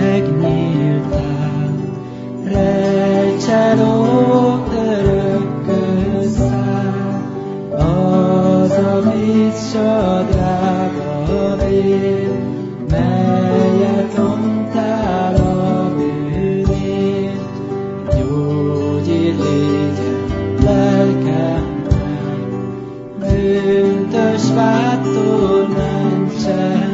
megnyíltál, rejtseló örökkön száll, az a vízsa drága vér, melyet ontál a bűnért, gyógyír légyen lelkemben, bűntös vádtól mentsen.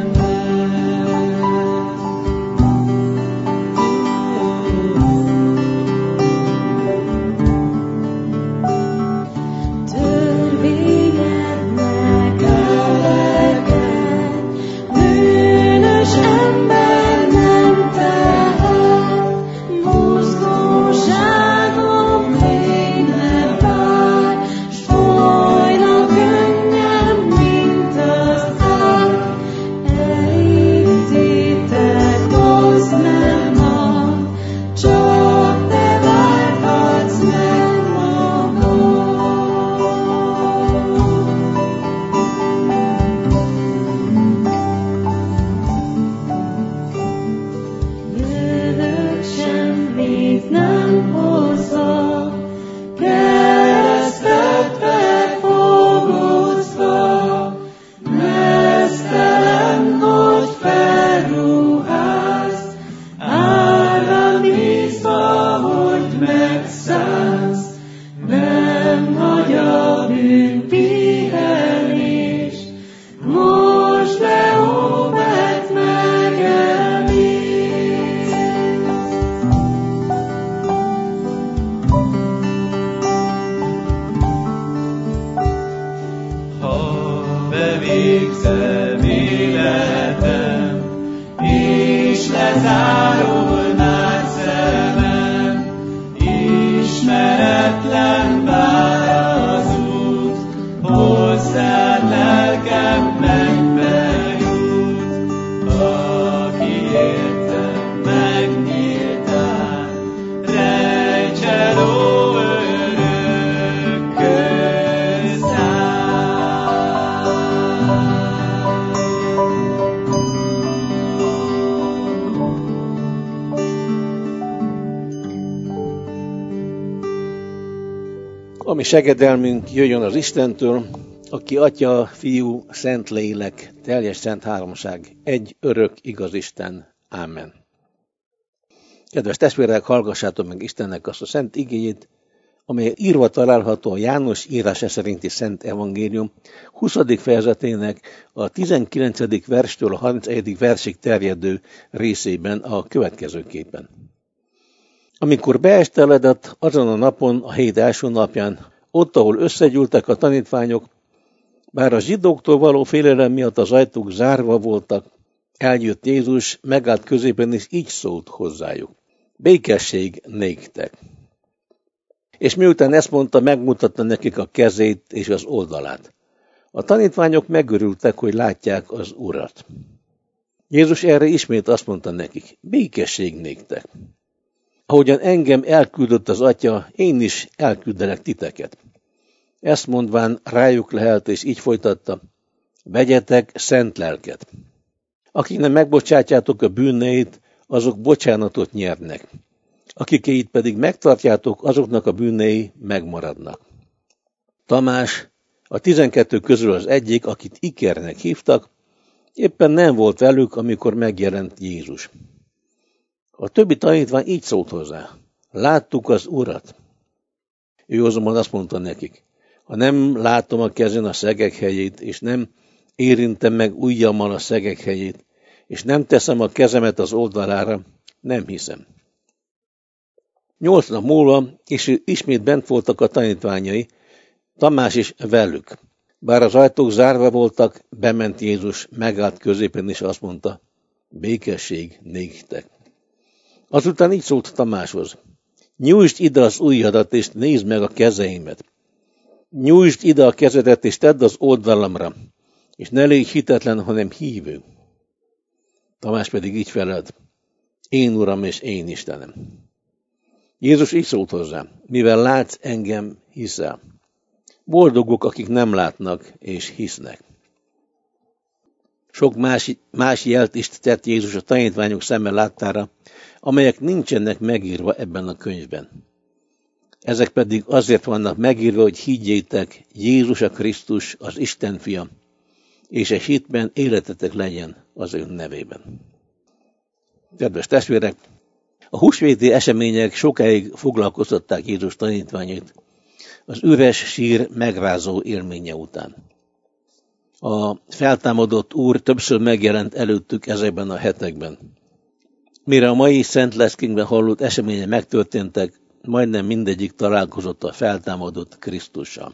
Bevégzem életem, és lezárul már szemem, ismeretlen vár az út, hozzád lelkem megbe jut. Aki értem megnyíltál, rejtseló örökkön száll. A mi segedelmünk jöjjön az Istentől, aki Atya, Fiú, Szentlélek, teljes szent háromság, egy örök igaz Isten. Ámen. Kedves testvérek, hallgassátok meg Istennek azt a szent igéjét, amely írva található a János írása szerinti Szent Evangélium 20. fejezetének a 19. verstől a 31. versig terjedő részében a következőképpen. Amikor beesteledett azon a napon, a hét első napján, ott, ahol összegyűltek a tanítványok, bár a zsidóktól való félelem miatt az ajtók zárva voltak, eljött Jézus, megállt középen, és így szólt hozzájuk: békesség néktek. És miután ezt mondta, megmutatta nekik a kezét és az oldalát. A tanítványok megörültek, hogy látják az Urat. Jézus erre ismét azt mondta nekik: békesség néktek. Ahogyan engem elküldött az Atya, én is elküldelek titeket. Ezt mondván rájuk lehelt, és így folytatta: vegyetek szent lelket. Akiknek megbocsátjátok a bűneit, azok bocsánatot nyernek. Akikéit pedig megtartjátok, azoknak a bűnei megmaradnak. Tamás, a 12 közül az egyik, akit Ikernek hívtak, éppen nem volt velük, amikor megjelent Jézus. A többi tanítvány így szólt hozzá: láttuk az Urat. Ő azonban azt mondta nekik: ha nem látom a kezén a szegek helyét, és nem érintem meg ujjammal a szegek helyét, és nem teszem a kezemet az oldalára, nem hiszem. 8 nap múlva, és ismét bent voltak a tanítványai, Tamás is velük. Bár az ajtók zárva voltak, bement Jézus, megállt középen, és azt mondta: békesség néktek. Azután így szólt Tamáshoz: nyújtsd ide az ujjadat, és nézd meg a kezeimet. Nyújtsd ide a kezedet, és tedd az oldalamra, és ne légy hitetlen, hanem hívő. Tamás pedig így felelt: én Uram és én Istenem. Jézus így szólt hozzá: mivel látsz engem, hiszel. Boldogok, akik nem látnak és hisznek. Sok más jelt is tett Jézus a tanítványok szeme láttára, amelyek nincsenek megírva ebben a könyvben. Ezek pedig azért vannak megírva, hogy higgyétek, Jézus a Krisztus, az Isten fia, és egy hitben életetek legyen az ő nevében. Kedves testvérek, a húsvéti események sokáig foglalkoztatták Jézus tanítványait az üres sír megrázó élménye után. A feltámadott Úr többször megjelent előttük ezekben a hetekben. Mire a mai Szent Leszkingben hallott események megtörténtek, majdnem mindegyik találkozott a feltámadott Krisztussal.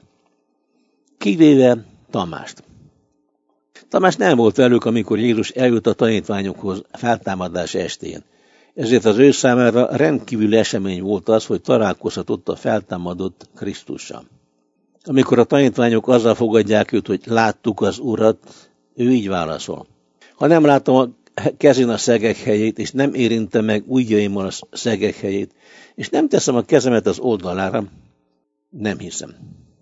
Kivéve Tamást. Tamás nem volt velük, amikor Jézus eljött a tanítványokhoz feltámadás estén. Ezért az ő számára rendkívüli esemény volt az, hogy találkozhatott a feltámadott Krisztussal. Amikor a tanítványok azzal fogadják őt, hogy láttuk az Urat, ő így válaszol. Ha nem látom a kezén a szegek helyét, és nem érintem meg ujjaimmal a szegek helyét, és nem teszem a kezemet az oldalára, nem hiszem.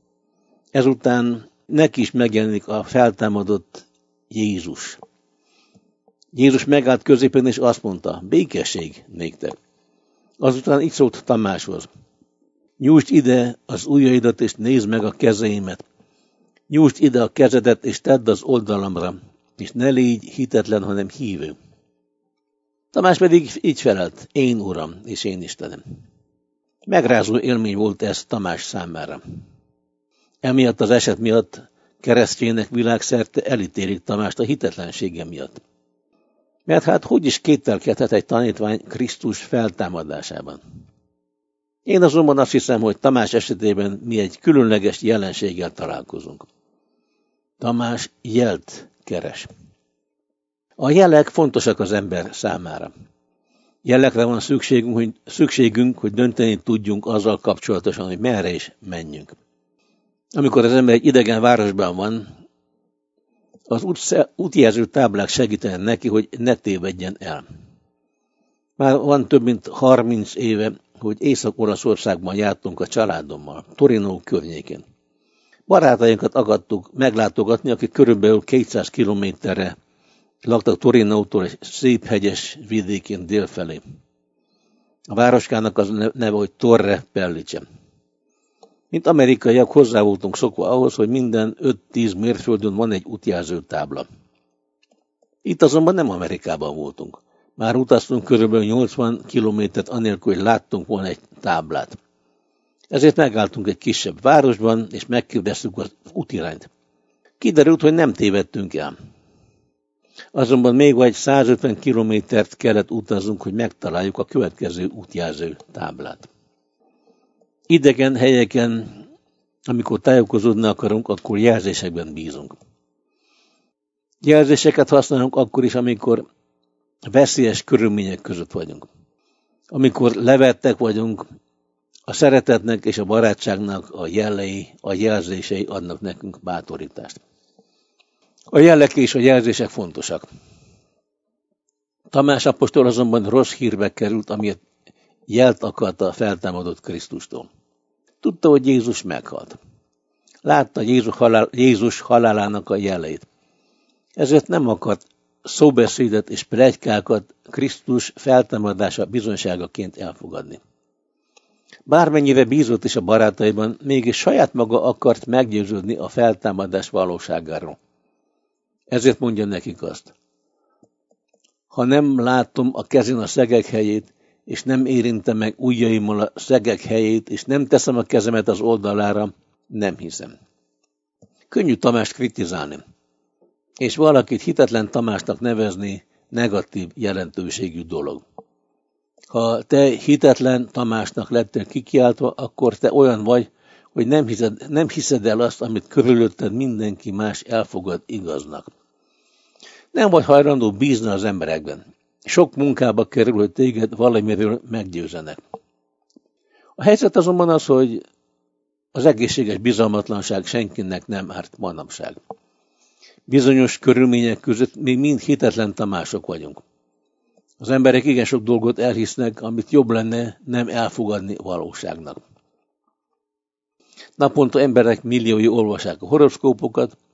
Ezután neki is megjelenik a feltámadott Jézus. Jézus megállt középen, és azt mondta, békesség néktek. Azután így szólt Tamáshoz, nyújtsd ide az ujjaidat, és nézd meg a kezeimet. Nyújtsd ide a kezedet, és tedd az oldalamra, és ne légy hitetlen, hanem hívő. Tamás pedig így felelt, én Uram, és én Istenem. Megrázó élmény volt ez Tamás számára. Emiatt az eset miatt keresztjének világszerte elítélik Tamást a hitetlensége miatt. Mert hát hogy is kételkedhet egy tanítvány Krisztus feltámadásában? Én azonban azt hiszem, hogy Tamás esetében mi egy különleges jelenséggel találkozunk. Tamás jelt keres. A jelek fontosak az ember számára. Jelekre van szükségünk, hogy dönteni tudjunk azzal kapcsolatosan, hogy merre is menjünk. Amikor az ember egy idegen városban van, az útjelző táblák segítenek neki, hogy ne tévedjen el. Már van több mint 30 éve, hogy Észak-Olaszországban jártunk a családommal, Torino környékén. Barátainkat akartuk meglátogatni, akik körülbelül 200 kilométerre laktak Torinótól egy szép hegyes vidékén délfelé. A városkának az neve, hogy Torre Pellice. Mint amerikaiak hozzá voltunk szokva ahhoz, hogy minden 5-10 mérföldön van egy útjelző tábla. Itt azonban nem Amerikában voltunk. Már utaztunk körülbelül 80 kilométert anélkül, hogy láttunk volna egy táblát. Ezért megálltunk egy kisebb városban, és megkérdeztük az útirányt. Kiderült, hogy nem tévedtünk el. Azonban még vagy 150 kilométert kellett utaznunk, hogy megtaláljuk a következő útjelző táblát. Idegen helyeken, amikor tájékozódni akarunk, akkor jelzésekben bízunk. Jelzéseket használunk akkor is, amikor veszélyes körülmények között vagyunk. Amikor levettek vagyunk, a szeretetnek és a barátságnak a jelei, a jelzései adnak nekünk bátorítást. A jelek és a jelzések fontosak. Tamás apostol azonban rossz hírbe került, amiért jelt akart a feltámadott Krisztustól. Tudta, hogy Jézus meghalt. Látta Jézus halálának a jeleit. Ezért nem akart szóbeszédet és pletykákat Krisztus feltámadása bizonyságaként elfogadni. Bármennyire bízott is a barátaiban, mégis saját maga akart meggyőződni a feltámadás valóságáról. Ezért mondja nekik azt. Ha nem látom a kezén a szegek helyét, és nem érintem meg ujjaimmal a szegek helyét, és nem teszem a kezemet az oldalára, nem hiszem. Könnyű Tamást kritizálni, és valakit hitetlen Tamásnak nevezni negatív jelentőségű dolog. Ha te hitetlen Tamásnak lettél kikiáltva, akkor te olyan vagy, hogy nem hiszed el azt, amit körülötted mindenki más elfogad igaznak. Nem vagy hajlandó bízni az emberekben. Sok munkába kerül, hogy téged valamiről meggyőzenek. A helyzet azonban az, hogy az egészséges bizalmatlanság senkinek nem árt manapság. Bizonyos körülmények között még mind hitetlen Tamások vagyunk. Az emberek igen sok dolgot elhisznek, amit jobb lenne nem elfogadni valóságnak. Naponta emberek milliói olvassák a horoszkópokat,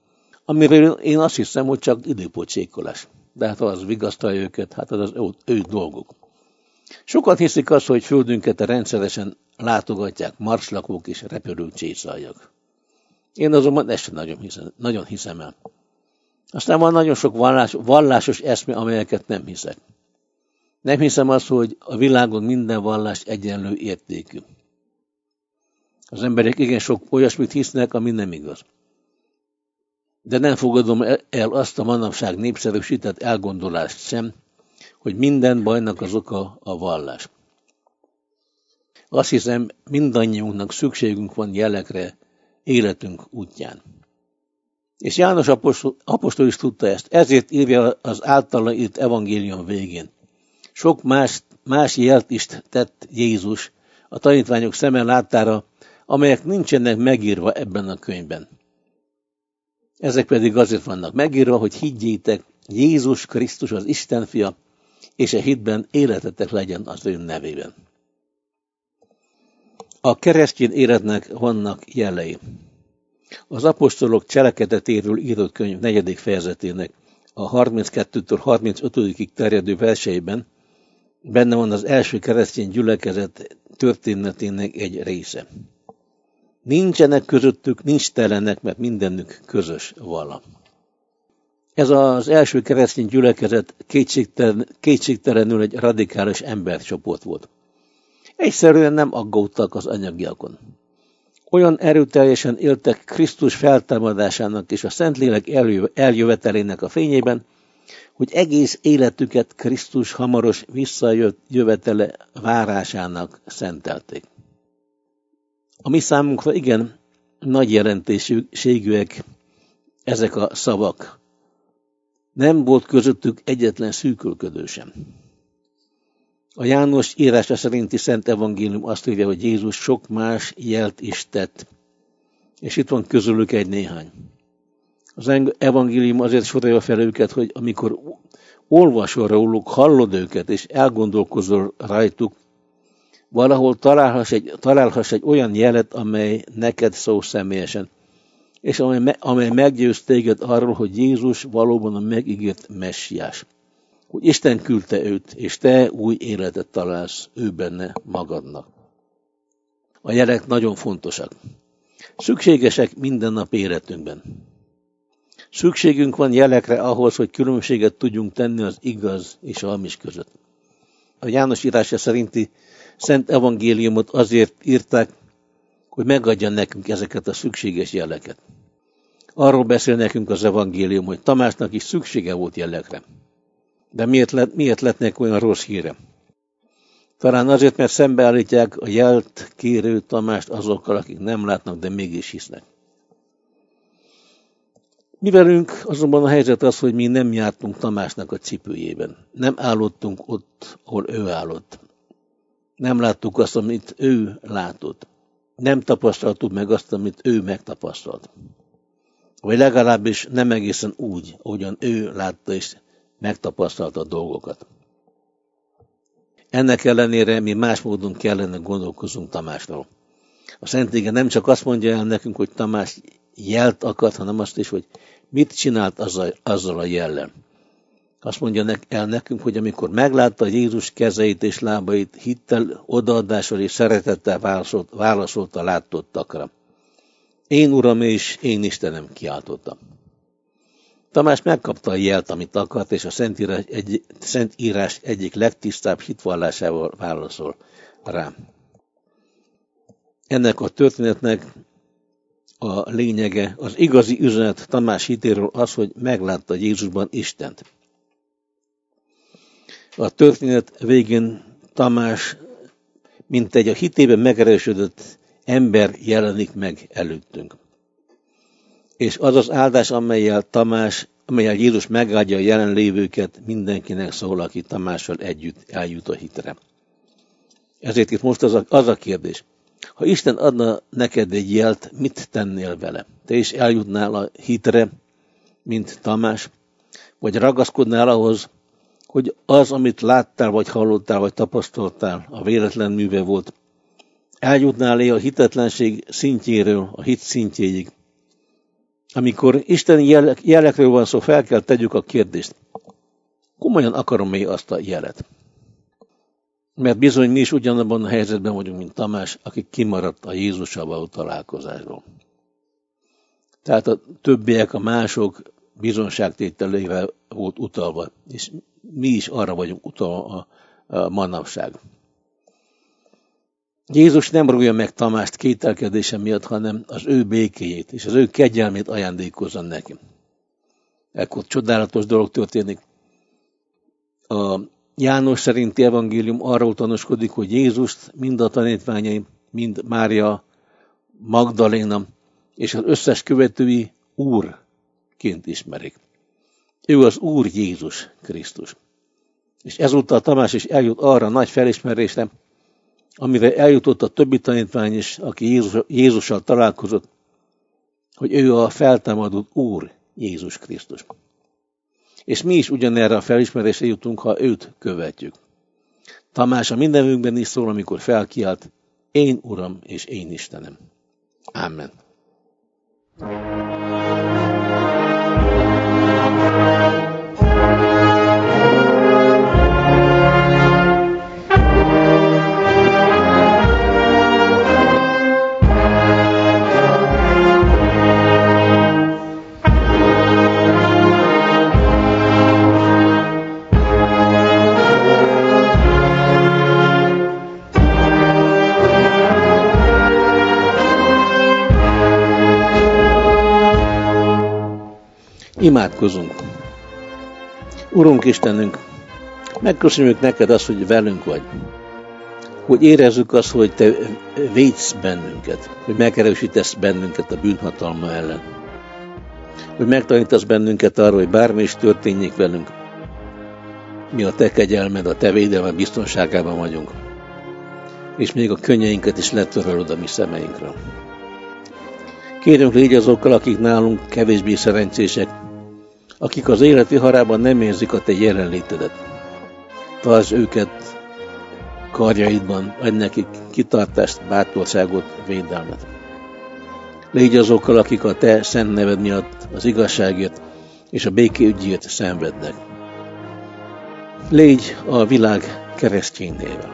amiről én azt hiszem, hogy csak időpocsékolás. De hát ha az vigasztalja őket, hát az ő dolguk. Sokan hiszik azt, hogy földünket rendszeresen látogatják marslakók és repülő csészáljak. Én azonban ezt sem nagyon hiszem el. Aztán van nagyon sok vallásos eszme, amelyeket nem hiszek. Nem hiszem azt, hogy a világon minden vallás egyenlő értékű. Az emberek igen sok olyasmit hisznek, ami nem igaz. De nem fogadom el azt a manapság népszerűsített elgondolást sem, hogy minden bajnak az oka a vallás. Azt hiszem, mindannyiunknak szükségünk van jelekre életünk útján. És János apostol is tudta ezt, ezért írja az általa írt evangélium végén. Sok más jelt is tett Jézus a tanítványok szeme láttára, amelyek nincsenek megírva ebben a könyvben. Ezek pedig azért vannak megírva, hogy higgyétek, Jézus Krisztus az Isten fia, és a hitben életetek legyen az ő nevében. A keresztény életnek vannak jelei. Az apostolok cselekedetéről írott könyv 4. fejezetének a 32-től 35-ig terjedő verseiben benne van az első keresztény gyülekezet történetének egy része. Nincsenek közöttük, nincs telenek, mert mindenük közös vala. Ez az első keresztény gyülekezet kétségtelenül egy radikális embercsoport volt. Egyszerűen nem aggódtak az anyagiakon. Olyan erőteljesen éltek Krisztus feltámadásának és a Szentlélek eljövetelének a fényében, hogy egész életüket Krisztus hamaros visszajövetele várásának szentelték. A mi számunkra igen nagy jelentőségűek ezek a szavak. Nem volt közöttük egyetlen szűkölködő sem. A János írása szerinti Szent Evangélium azt írja, hogy Jézus sok más jelt is tett, és itt van közülük egy néhány. Az evangélium azért sorolja fel őket, hogy amikor olvasol róluk, hallod őket, és elgondolkozol rajtuk, valahol találhass egy olyan jelet, amely neked szól személyesen, és amely meggyőz téged arról, hogy Jézus valóban a megígért messiás. Hogy Isten küldte őt, és te új életet találsz ő benne magadnak. A jelek nagyon fontosak. Szükségesek minden nap életünkben. Szükségünk van jelekre ahhoz, hogy különbséget tudjunk tenni az igaz és a hamis között. A János írása szerinti Szent Evangéliumot azért írták, hogy megadja nekünk ezeket a szükséges jeleket. Arról beszél nekünk az evangélium, hogy Tamásnak is szüksége volt jelekre. De miért lett neki olyan rossz híre? Talán azért, mert szembeállítják a jelt kérő Tamást azokkal, akik nem látnak, de mégis hisznek. Mi velünk azonban a helyzet az, hogy mi nem jártunk Tamásnak a cipőjében. Nem állottunk ott, ahol ő állott. Nem láttuk azt, amit ő látott. Nem tapasztaltuk meg azt, amit ő megtapasztalt. Vagy legalábbis nem egészen úgy, ahogyan ő látta és megtapasztalta a dolgokat. Ennek ellenére mi más módon kellene gondolkozunk Tamásról. A Szentírás nem csak azt mondja el nekünk, hogy Tamás jelt akart, hanem azt is, hogy mit csinált azzal a jellel. Azt mondja el nekünk, hogy amikor meglátta Jézus kezeit és lábait, hittel, odaadással és szeretettel válaszolt a látottakra. Én Uram és én Istenem, kiáltotta. Tamás megkapta a jelt, amit akart, és a Szentírás egyik legtisztább hitvallásával válaszol rá. Ennek a történetnek a lényege, az igazi üzenet Tamás hitéről az, hogy meglátta Jézusban Istent. A történet végén Tamás, mint egy a hitében megerősödött ember jelenik meg előttünk. És az az áldás, amelyel Jézus megáldja a jelenlévőket, mindenkinek szól, aki Tamással együtt eljut a hitre. Ezért itt most az a kérdés. Ha Isten adna neked egy jelt, mit tennél vele? Te is eljutnál a hitre, mint Tamás? Vagy ragaszkodnál ahhoz, hogy az, amit láttál, vagy hallottál, vagy tapasztaltál, a véletlen műve volt, eljutnál a hitetlenség szintjéről a hit szintjéig, Amikor isteni jelekről van szó, fel kell tegyük a kérdést. Komolyan akarom-e azt a jelet? Mert bizony mi is ugyanabban a helyzetben vagyunk, mint Tamás, aki kimaradt a Jézussal való találkozásról. Tehát a többiek, a mások bizonságtételével volt utalva, és mi is arra vagyunk utalva a manapság. Jézus nem rúgja meg Tamást kételkedése miatt, hanem az ő békéjét és az ő kegyelmét ajándékozza neki. Ekkor csodálatos dolog történik. A János szerinti evangélium arról tanúskodik, hogy Jézust mind a tanítványai, mind Mária Magdaléna és az összes követői Úrként ismerik. Ő az Úr Jézus Krisztus. És ezúttal Tamás is eljut arra nagy felismerésre, amire eljutott a többi tanítvány is, aki Jézussal találkozott, hogy ő a feltámadott Úr Jézus Krisztus. És mi is ugyanerre a felismerésre jutunk, ha őt követjük. Tamás a mindenünkben is szól, amikor felkiált, én Uram és én Istenem. Amen. Imádkozunk. Urunk Istenünk, megköszönjük neked azt, hogy velünk vagy. Hogy érezzük azt, hogy te védsz bennünket. Hogy megerősítesz bennünket a bűnhatalma ellen. Hogy megtanítasz bennünket arra, hogy bármi is történjék velünk. Mi a te kegyelmed, a te védelmed biztonságában vagyunk. És még a könnyeinket is letörölöd a mi szemeinkről. Kérünk, légy azokkal, akik nálunk kevésbé szerencsések, akik az élet viharában nem érzik a te jelenlétedet. Tartsd őket karjaidban, adj nekik kitartást, bátorságot, védelmet. Légy azokkal, akik a te szent neved miatt az igazságért és a békéügyért szenvednek. Légy a világ keresztényével.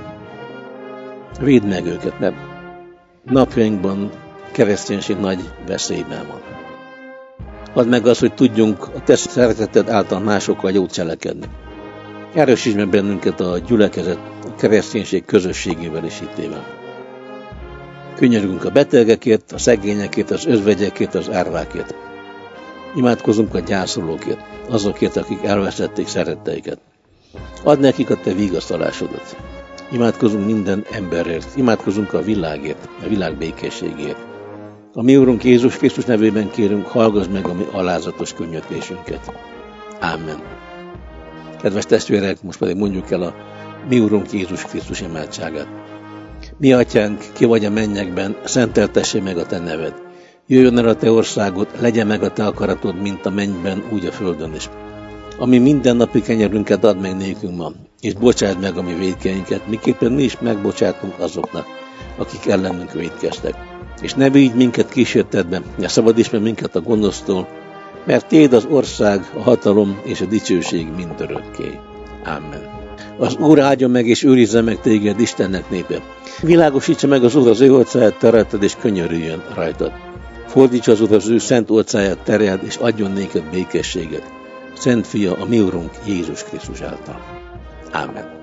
Védd meg őket, mert napjainkban kereszténység nagy veszélyben van. Add meg azt, hogy tudjunk a te szereteted által másokkal jót cselekedni. Erősíts meg bennünket a gyülekezet, a kereszténység közösségével és hitével. Könyörgünk a betegekért, a szegényekért, az özvegyekért, az árvákért. Imádkozunk a gyászolókért, azokért, akik elvesztették szeretteiket. Add nekik a te vigasztalásodat. Imádkozunk minden emberért, imádkozunk a világért, a világ békességért. A mi Úrunk Jézus Krisztus nevében kérünk, hallgass meg a mi alázatos könyörgésünket. Ámen. Kedves testvérek, most pedig mondjuk el a mi Úrunk Jézus Krisztus imádságát. Mi atyánk, ki vagy a mennyekben, szenteltessék meg a te neved. Jöjjön el a te országod, legyen meg a te akaratod, mint a mennyben, úgy a földön is. Ami mindennapi kenyerünket add meg nékünk ma, és bocsáld meg a mi vétkeinket, miképpen mi is megbocsátunk azoknak, akik ellenünk vétkeztek. És ne vigy minket kísértetbe, ne szabadíts meg minket a gonosztól, mert tiéd az ország, a hatalom és a dicsőség mindörökké. Amen. Az Úr áldja meg és őrizze meg téged, Istennek népe. Világosítsa meg az Úr az ő orcáját te rajtad, és könyörüljön rajtad. Fordítsa az Úr az ő szent orcáját terjed, és adjon néked békességet. Szent Fia, a mi Úrunk Jézus Krisztus által. Amen.